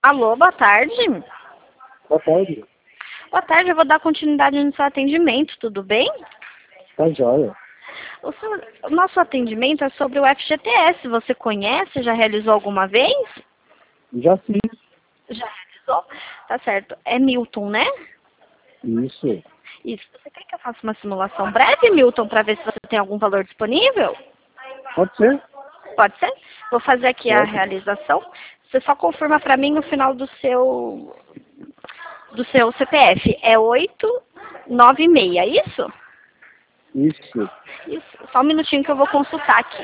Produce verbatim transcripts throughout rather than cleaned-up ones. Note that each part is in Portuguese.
Alô, boa tarde. Boa tarde. Boa tarde, eu vou dar continuidade no seu atendimento, tudo bem? Tá joia. O, seu- o nosso atendimento é sobre o F G T S. Você conhece? Já realizou alguma vez? Já fiz. Já realizou? Tá certo. É Milton, né? Isso. Isso. Você quer que eu faça uma simulação breve, Milton, para ver se você tem algum valor disponível? Pode ser? Pode ser? Vou fazer aqui a Pode. realização. Você só confirma para mim o final do seu do seu C P F. É oito nove seis, é isso? Isso. Isso. Só um minutinho que eu vou consultar aqui.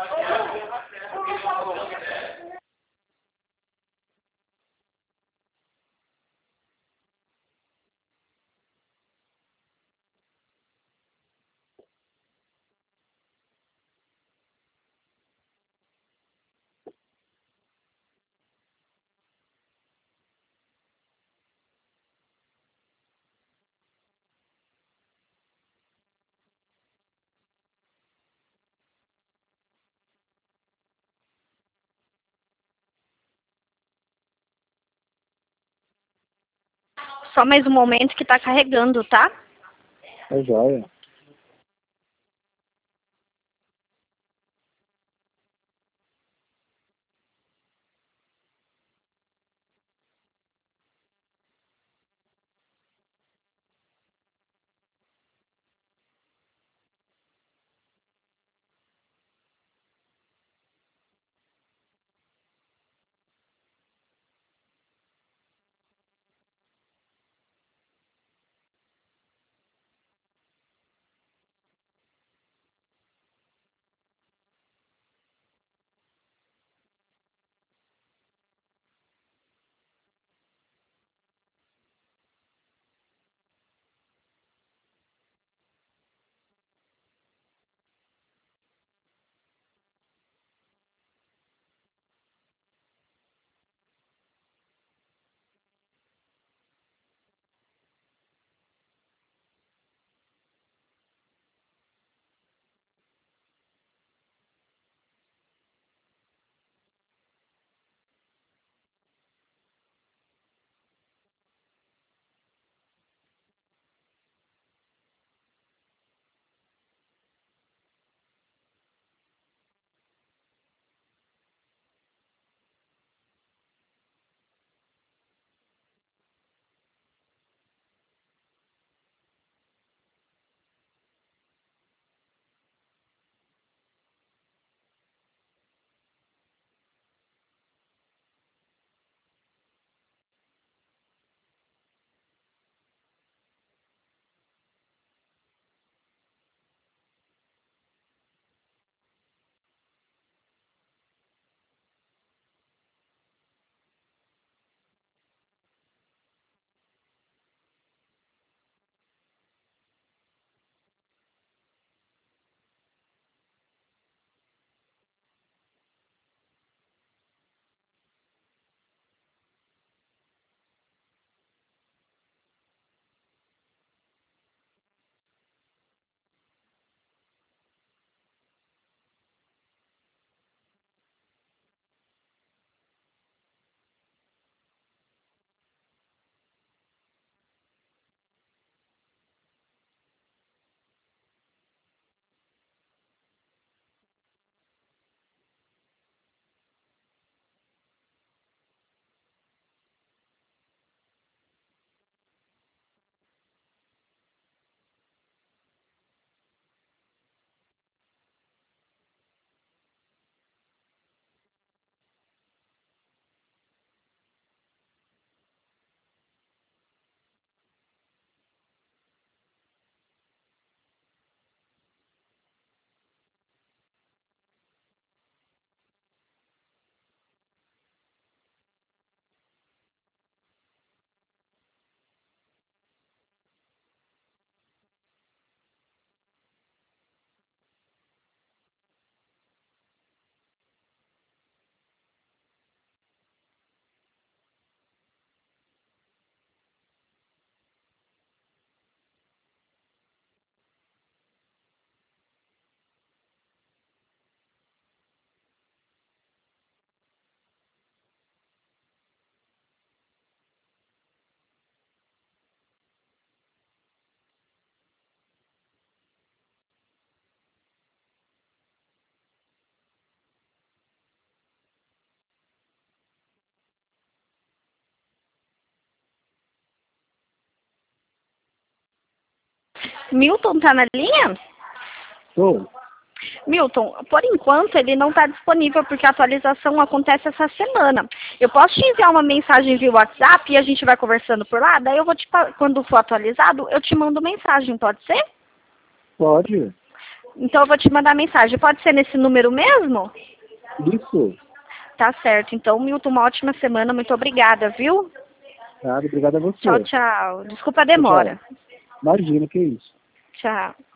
Só mais um momento que está carregando, tá? Tá joia. Milton tá na linha? Tô. Milton, por enquanto ele não está disponível porque a atualização acontece essa semana. Eu posso te enviar uma mensagem via WhatsApp e a gente vai conversando por lá? Daí eu vou te, pa- quando for atualizado, eu te mando mensagem, pode ser? Pode. Então eu vou te mandar mensagem. Pode ser nesse número mesmo? Isso. Tá certo. Então, Milton, uma ótima semana. Muito obrigada, viu? Tá, obrigado a você. Tchau, tchau. Desculpa a Tchau, demora. tchau. Imagina que é isso. Tchau.